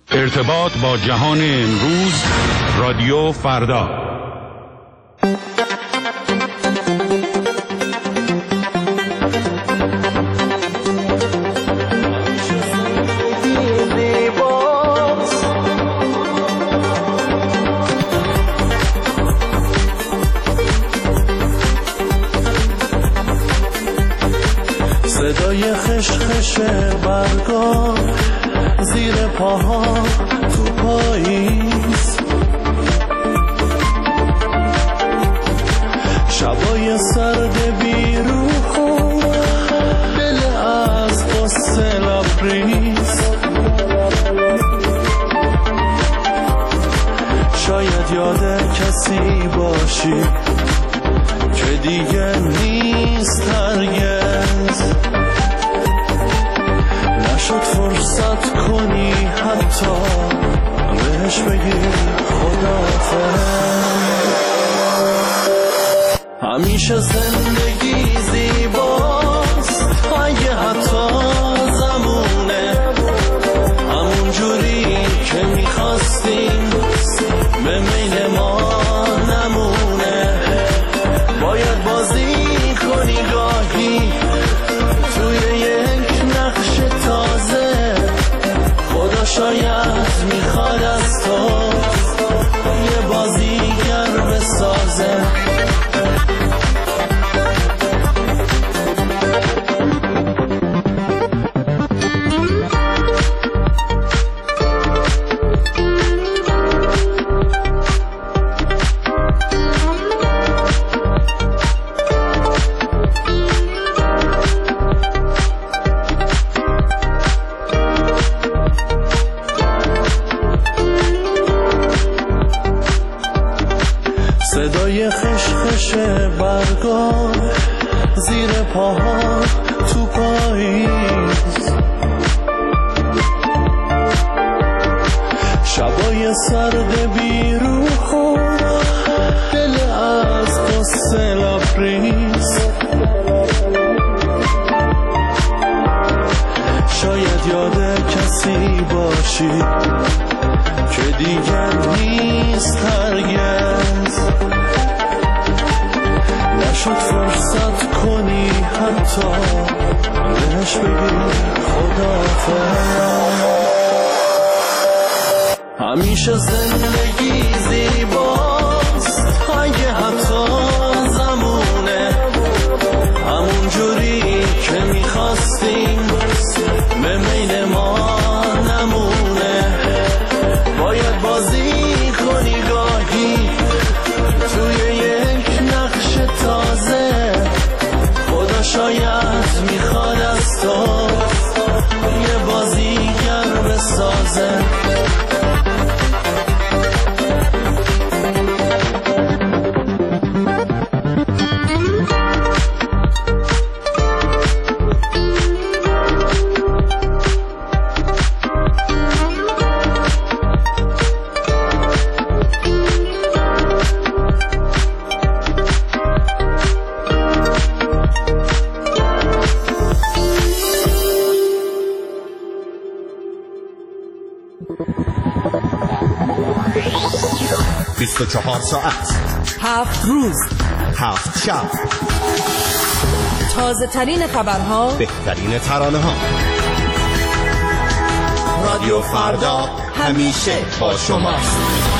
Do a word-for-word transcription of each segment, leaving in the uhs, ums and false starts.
ارتباط با جهان امروز، رادیو فردا. صدای خشخش برگا زیر پاها تو پاییز، شبای سرد بیروح و دل از قصه لبریز. شاید یاد کسی باشی که دیگه نیست هرگز، نشد فرصت کنی حتی بهش بگی خداحافظ. همیشه زندگی زیباست اگه حتی زمونه همون جوری که میخواستیم به میل ما نمونه. باید بازی کنی گاهی توی یک نقش تازه، خدا شاید میخواد از تو یه بازیگر بسازه. صدای خشخش برگا زیر پاها تو پاییز، شبای سرد بیروح و دل از قصه لبریز. شاید یاد کسی باشی که دیگر نیست هرگز، نشد فرصت کنی حتی بهش بگی خداحافظ. همیشه زندگی زیباست اگه حتی زمونه همون جوری که میخواستیم به میل ما نمونه. باید بازی کنی گاهی توی یک نقش تازه، خدا شاید میخواد از تو یه بازیگر بسازه. بیست و چهار ساعت، هفت روز، هفت شب، تازه ترین خبرها، بهترین ترانه ها. رادیو فردا همیشه با شماست.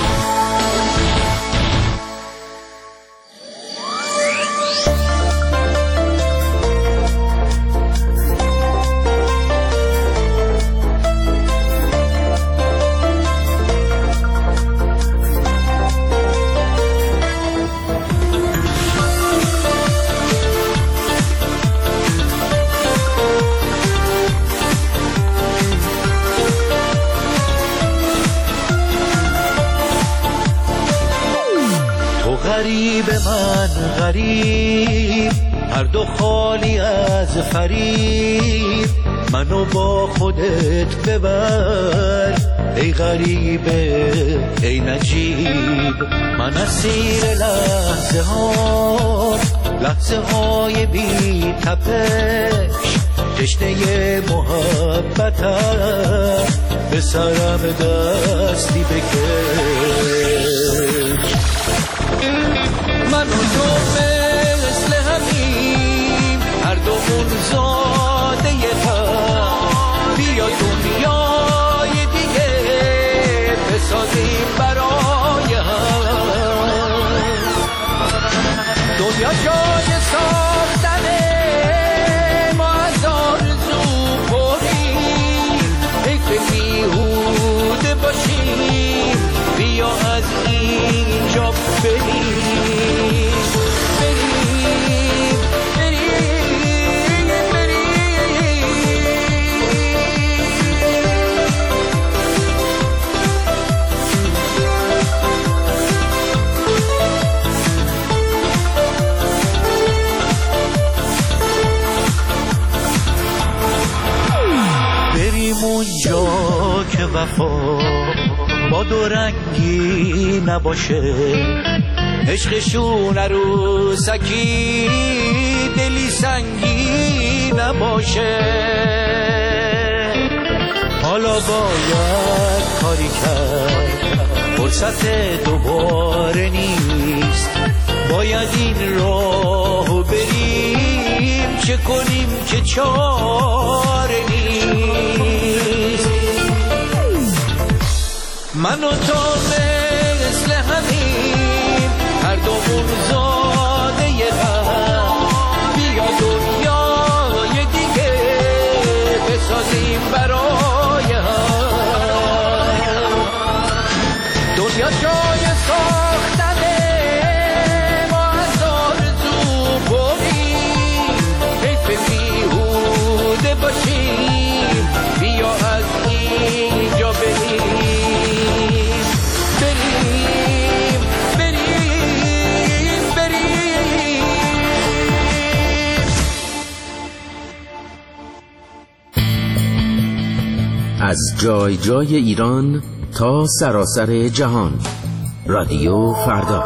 غریب من غریب، هر دو خالی از فریب، منو با خودت ببر ای غریبه ای نجیب. من اسیر لحظه ها، لحظه های بی تپش، تشنه محبتم، به سرم دستی بکش. من و تو مثل همیم، هر دومون زاده هم. بیا دنیای دیگه بسازیم برای هم. دنیا جای ساختنه، ما از آرزو پریم. حیف بیهوده باشیم، بیا از اینجا بریم. بریم بریم بریم. بریم اونجا که وفا با دو رنگی نباشه، عشقشون عروسکی دلی سنگی نباشه. حالا باید کاری کرد، فرصت دوباره نیست. باید این راهو بریم، چه کنیم که چاره نیست. من و تو مثل همیم، هر دومون زاده هم. بیا دنیای دیگه بسازیم برای هم. دنیا جای ساختنه، ما از آرزو بریم. حیف بیهوده باشیم، بیا از اینجا بریم. از جای جای ایران تا سراسر جهان، رادیو فردا.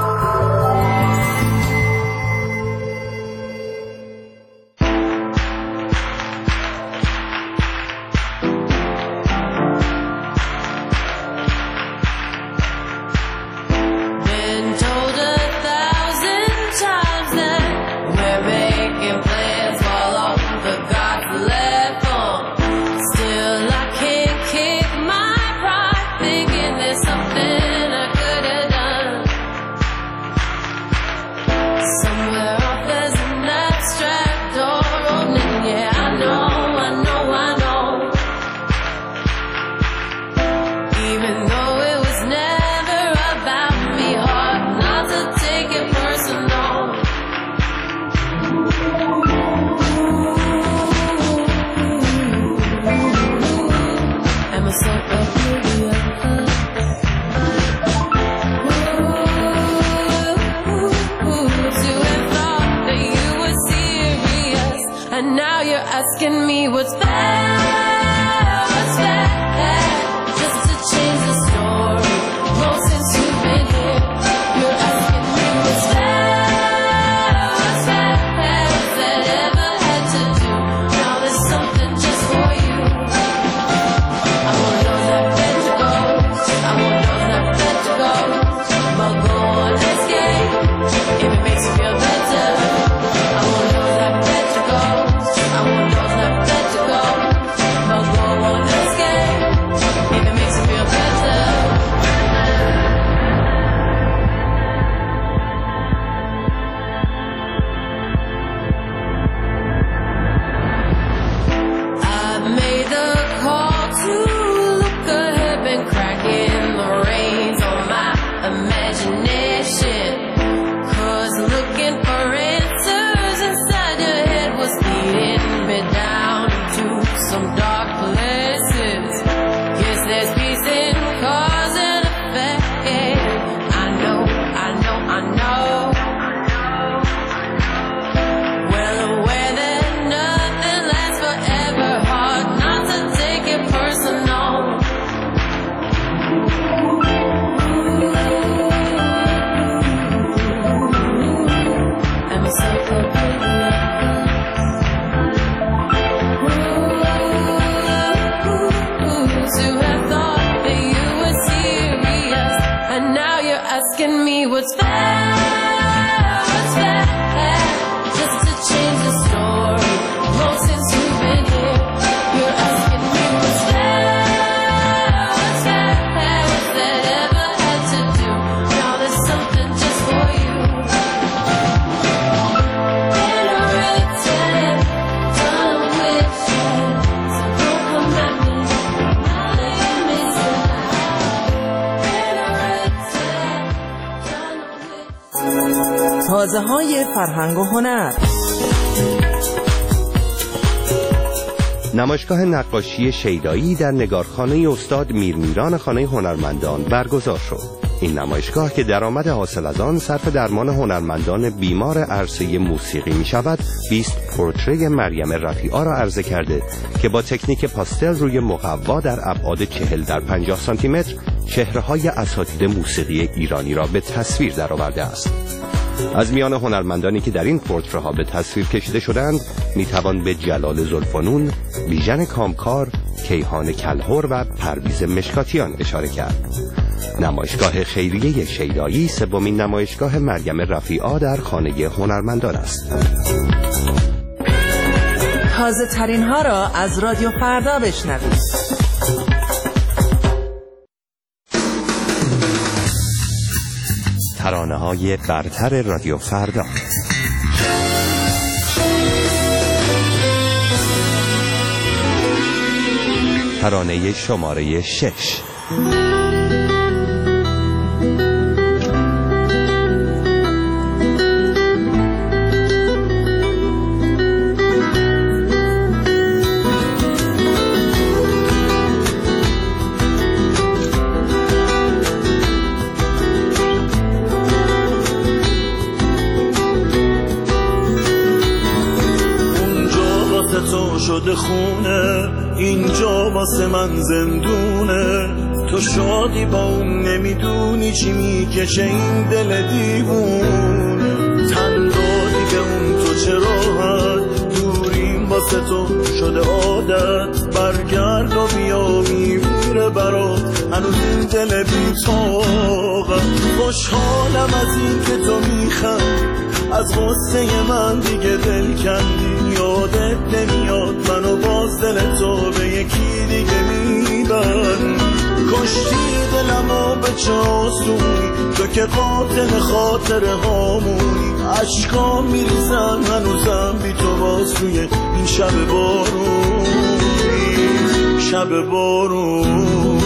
To have thought آوازه های فرهنگ و هنر. نمایشگاه نقاشی شیدایی در نگارخانه استاد میرمیران خانه هنرمندان برگزار شد. این نمایشگاه که درآمد حاصل از آن صرف درمان هنرمندان بیمار عرصه موسیقی می شود، بیست پورتری مریم رفیعی را عرضه کرده که با تکنیک پاستل روی مقوا در ابعاد چهل در پنجاه سانتی متر چهره‌های اساتید موسیقی ایرانی را به تصویر درآورده است. از میان هنرمندانی که در این پورتره‌ها به تصویر کشیده شدند میتوان به جلال زلفنون، بیژن کامکار، کیهان کلهر و پرویز مشکاتیان اشاره کرد. نمایشگاه خیریه شیدایی سومین نمایشگاه مریم رفیعی در خانه هنرمندان است. تازه ترین ها را از رادیو فردا بشنوید. ترانه های برتر رادیو فردا. ترانه شماره شش. شده خونه اینجا واسه من زندونه، تو شادی با اون نمیدونی چی میکشه این دل دیوونه، تن دادی به اون تو چه راحت، دوریم واسه تو شده عادت، برگرد و بیا میمیره برات هنوز این دل بی‌طاقت، خوشحالم از این که تو میخندی، از غصه من دیگه دل کندی، یادت نمیاد منو باز دل تو به یکی دیگه میبرد، کشتی دلمو به چه آسونی، تو که قاتل خاطر هامونی، عشقام میریزن هنوزم بی تو باز توی این شب بارونی، شب بارونی.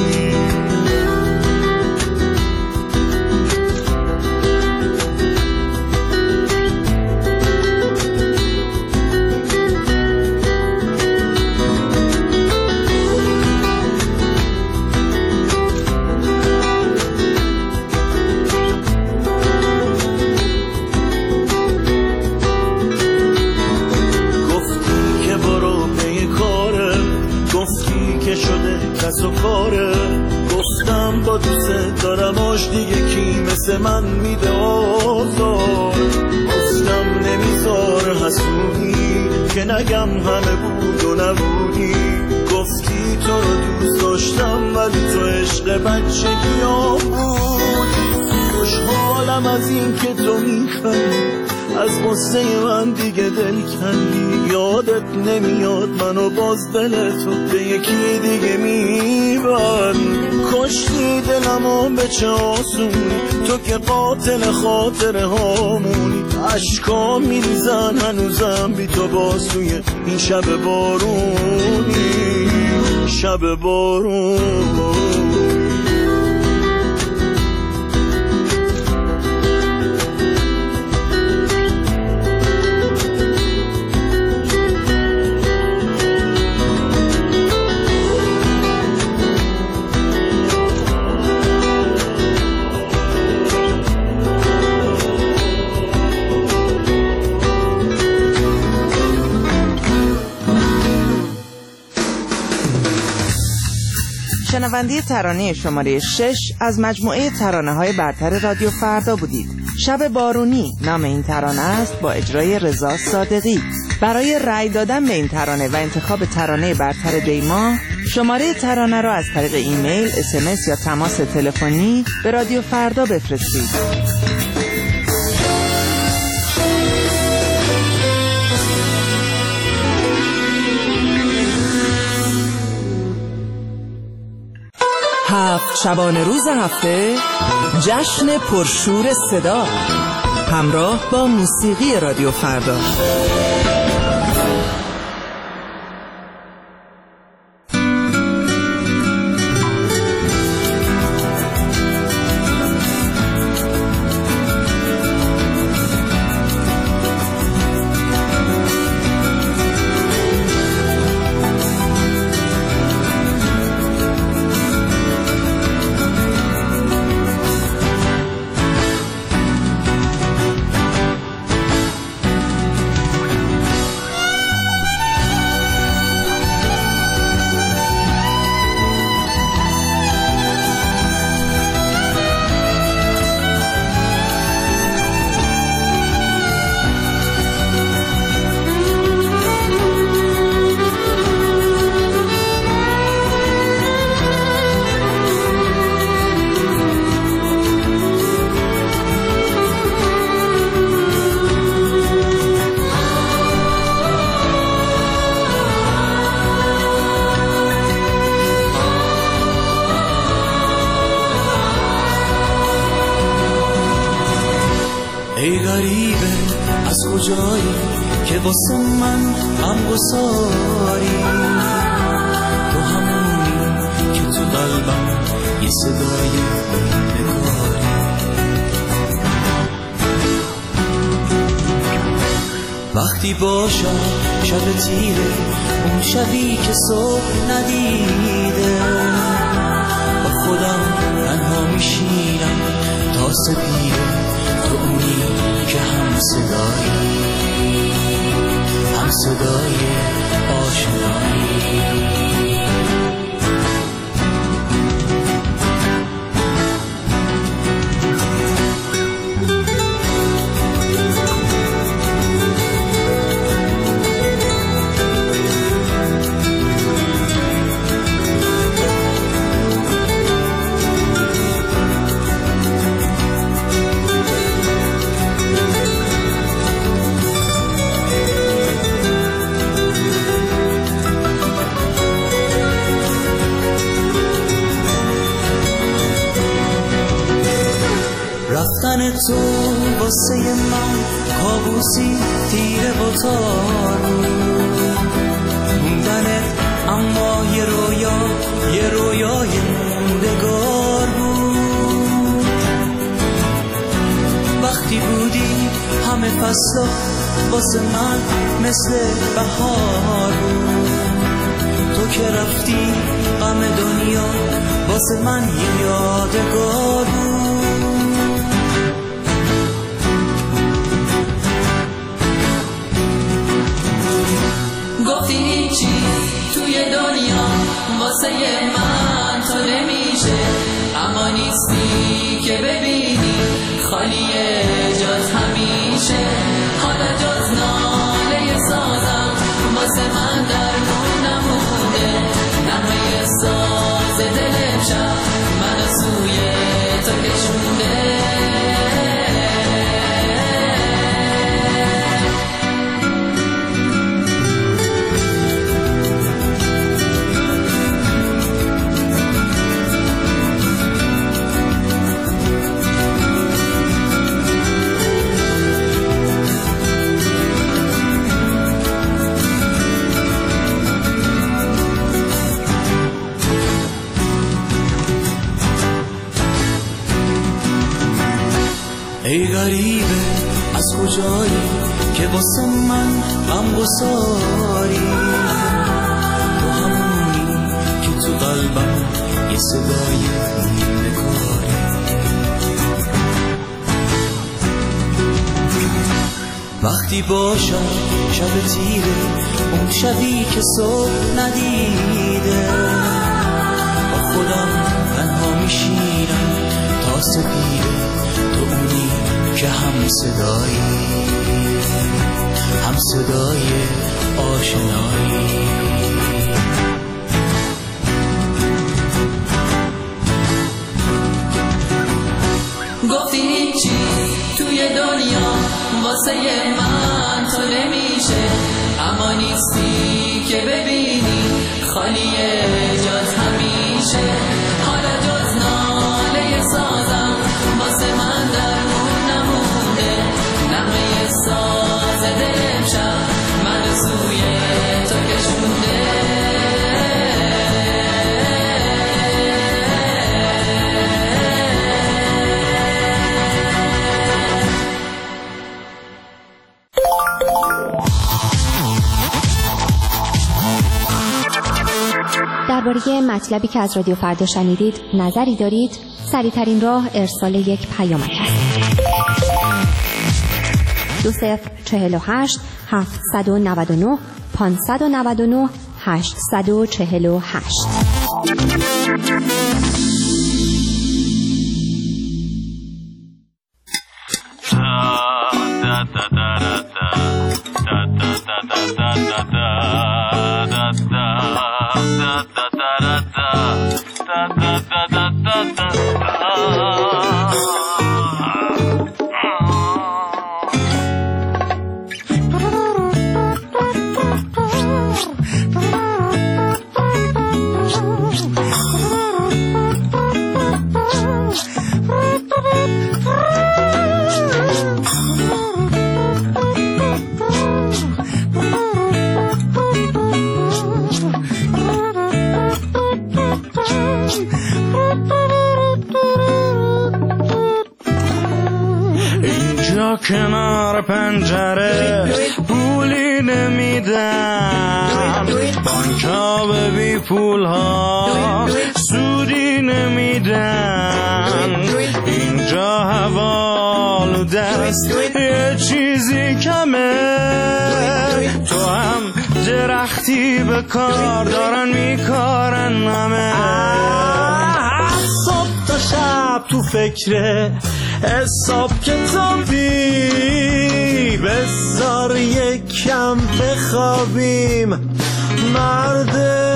و کاره گفتم با دوست دارم آش دیگه کی مثل من میده آزار، گفتم نمیذار حسودی که نگم همه بود و نبودی، گفتی تو رو دوست داشتم ولی تو عشق بچگی ها بودی، خوشحالم از این که تو میخندی، از غصه من دیگه دل کندی، یادت نمیاد منو باز دل تو به یکی دیگه میبرد، کشتی دلمو به چه آسونی، تو که قاتل خاطر هامونی، عشقا میریزن هنوزم بی تو باز توی این شب بارونی، شب بارونی. شنونده ترانه شماره شش از مجموعه ترانه های برتر رادیو فردا بودید. شب بارونی نام این ترانه است با اجرای رضا صادقی. برای رأی دادن به این ترانه و انتخاب ترانه برتر دیما شماره ترانه را از طریق ایمیل، اس ام اس یا تماس تلفنی به رادیو فردا بفرستید. هفت شبانه روز هفته جشن پرشور صدا همراه با موسیقی رادیو فردا. کجایی که واسه من غمگساری؟ تو همونی که تو قلبم یه صدای نگاری. وقتی باشم شب تیره، اون شبی که صبح ندیده، با خودم تنها میشینم تا سپیده، تو اونی که هم صدایی، هم صدای آشنایی. رفتن تو واسه من کابوسی تیره و تارو، موندنت اما یه رویا، یه رویای موندگار بود. وقتی بودی همه فصلا واسه من مثل بهار بود. تو که رفتی غم دنیا واسه من یه یادگار بود. گفتی هیچی توی دنیا واسه من تو نمیشه، اما نیستی که ببینی خالیه جز همیشه. حالا جز ناله سازم واسه من درمون نمونده، نغمه ساز دل شب منو سوی تو کشونده. ای غریبه از کجایی که واسه من غمگساری؟ تو همونی که تو قلبم یه صدای نگاری. وقتی باشم شب تیره، اون شبی که صبح ندیده، با خودم تنها میشینم تا سپیده، تو اونی که هم صدایی، هم صدای آشنایی. گفتی هیچی توی دنیا واسه من تو نمیشه، اما نیستی که ببینی خالیه جز همیشه. حالا جز ناله سازم واسه من درمون نمونده، نغمه ساز دل شب منو سوی تو کشونده. درباره مطلبی که از رادیو فردا شنیدید نظری دارید؟ سریع‌ترین راه ارسال یک پیامک است. دو صفر چهل و هشت هفتصد و نود و نه پانصد و نود و نه هشتصد و چهل و هشت. کنار پنجره پولی نمیدن، بانکا به بی پول ها سودی نمیدن، اینجا هوا دست یه چیزی کمه، تو هم درختی به کار دارن میکارن همه. صبح تا شب تو فکره حساب کتابی، بذار یکم بخوابیم مرد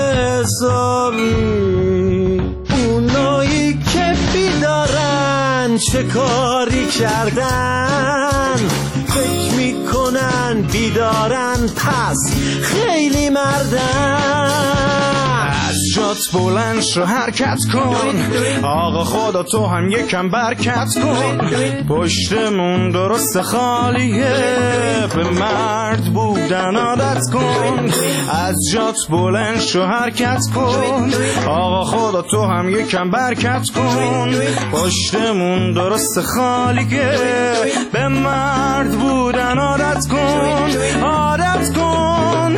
حسابی. اونایی که بیدارن چه کاری کردن، فکر میکنن بیدارن پس خیلی مردن. از جات بلند شو حرکت کن، آقا خدا تو هم یکم برکت کن، پشتمون درست خالیه به مرد بودن عادت کن. از جات بلند شو حرکت کن، آقا خدا تو هم یکم برکت کن، پشتمون درست خالیه به مرد بودن عادت کن، عادت کن.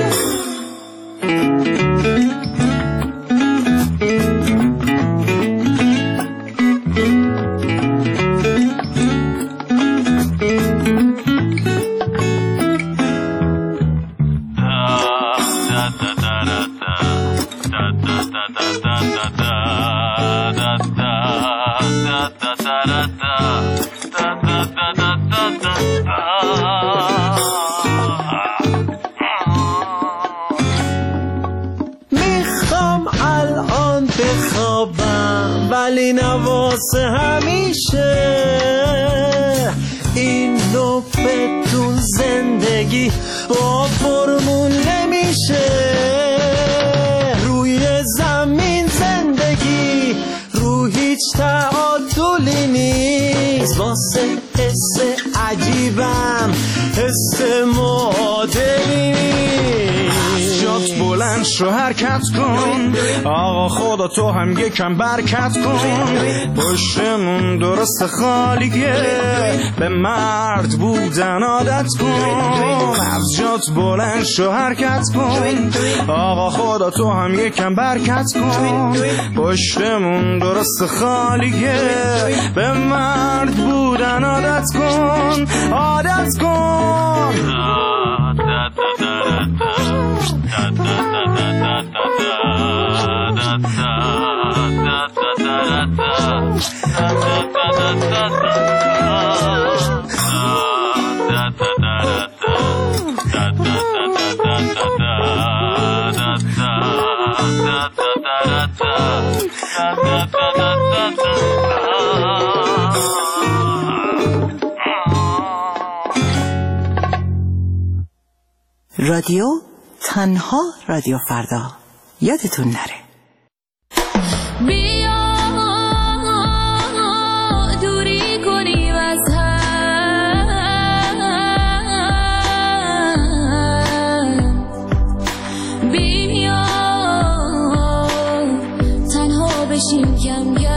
میخوام الان بخوابم ولی نواسه همیشه، این نوبه تو زندگی با فرمون نمیشه. روی زمین زندگی رو هیچ تعادلی نیست، واسه حس عجیبم حس معادلی نیست. جات بلند شو حرکت کن، آقا خدا تو هم یکم برکت کن، پشتمون درست خالیه به مرد بودن عادت کن. از جات بلند شو حرکت کن، آقا خدا تو هم یکم برکت کن، پشتمون درست خالیه به مرد بودن عادت کن، عادت کن. رادیو تنها رادیو فردا، یادتون نره. بیا دوری کنیم از هم، بیا تنها بشیم کم کم،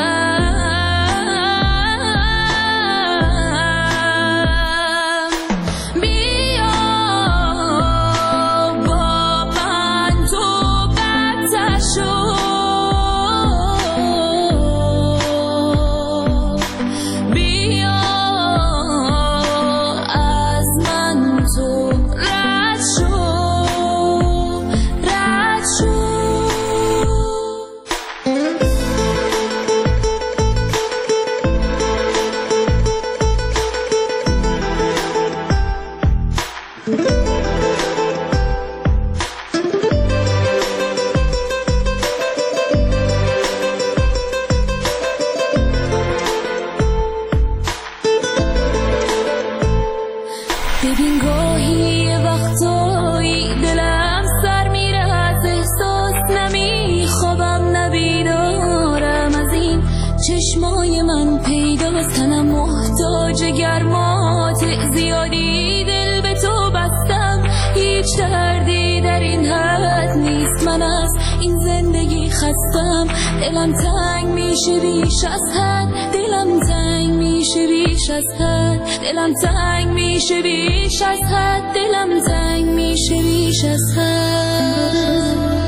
ببین گاهی وقتایی دلم سر میره از احساس، نمیخوابم نبیدارم از این چشمای من پیداست، تنم محتاج گرمات زیادی، دل به تو بستم هیچ دردی در این حد نیست، من از این زندگی خستم، دلم تنگ میشه بیش از حد، دلم تنگ میشه میشه بیش از حد، دلم تنگ میشه بیش از حد، دلم تنگ میشه بیش از حد.